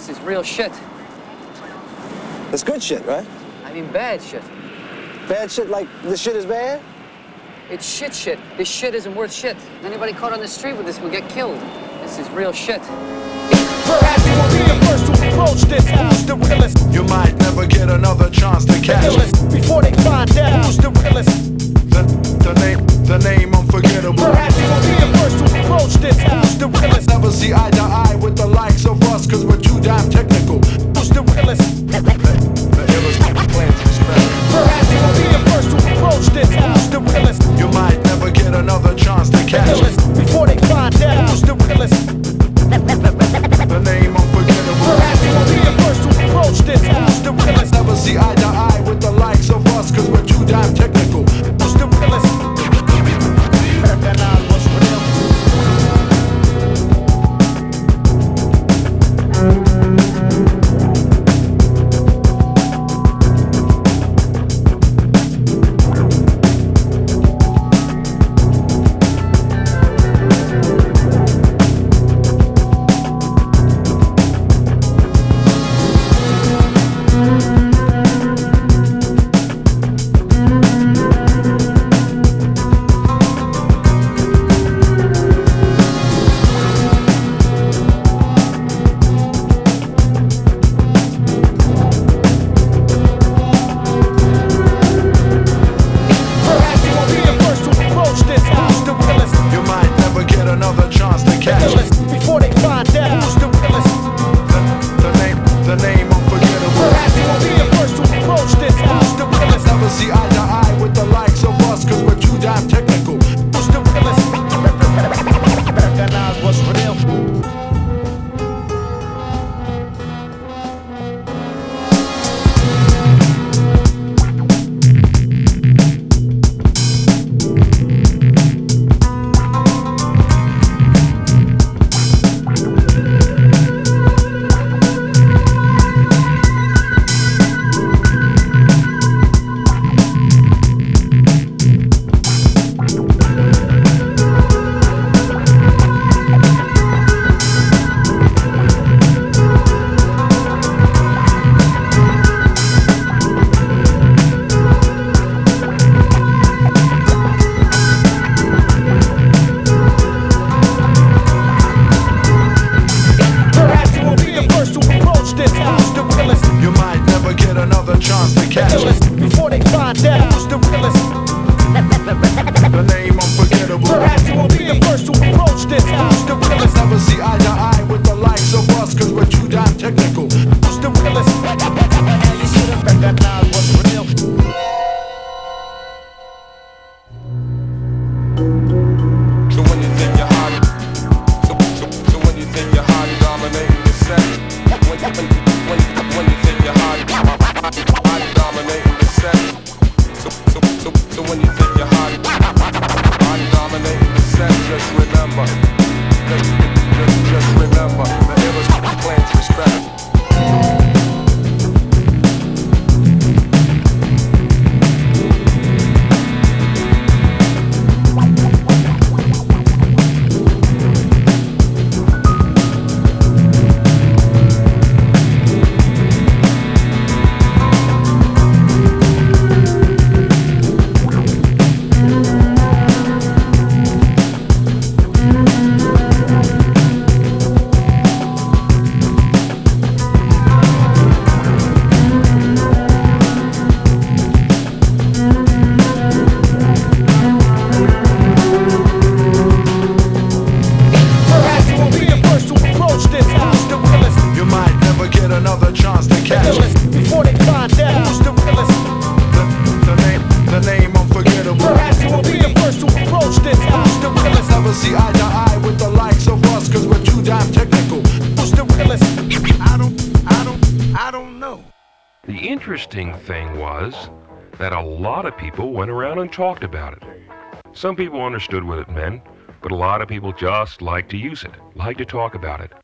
This is real shit. It's good shit, right? I mean bad shit. Bad shit like this shit is bad? It's shit. This shit isn't worth shit. Anybody caught on the street with this will get killed. This is real shit. Perhaps you will be the first to approach this. Who's the realest? You might never get another chance to catch it. Before they find out who's the realest. The name unforgettable. Perhaps you will be the first to approach this. Who's the realest? Never see eye to eye with the likes of us, cause we're too damn technical. Who's the realest? The illest plans respect. Perhaps you will be the first to approach this. Who's the realest? You might never get another chance to catch it. Before they find out who's the realest. The name unforgettable. Perhaps you will be the first to approach this. Who's the realest? Never see eye to eye with the likes of us, cause we're too damn technical. Who's the realest? Recognize what's real. Another chance to catch it. Before they find out who's the realest. The name unforgettable. Perhaps you will be the first to approach this. Who's the realest? Never see eye to eye with the likes of us, cause we're too damn technical. Who's the realest? Recognize what's real. You might never get another chance to catch it. Before they find out who's the realest. The name unforgettable. Perhaps you will be the first to approach this. Who's the realest? Never see eye to eye with the likes of us, cause we're too damn technical. Who's the realest? You should have recognized what's real. So when you think you're hot, so when you think you're hot, dominating your set. When you think you're hot, dominating the set. So when you think you're hot, dominating the set, just remember, just remember, the illest plans respect. Another chance to catch it. Before they find out who's the realest. The name unforgettable. Perhaps you will be the first to approach this. Who's the realest? Never see eye to eye with the likes of us, cause we're too damn technical. Who's the realest? I don't know. The interesting thing was that a lot of people went around and talked about it. Some people understood what it meant, but a lot of people just liked to use it, liked to talk about it.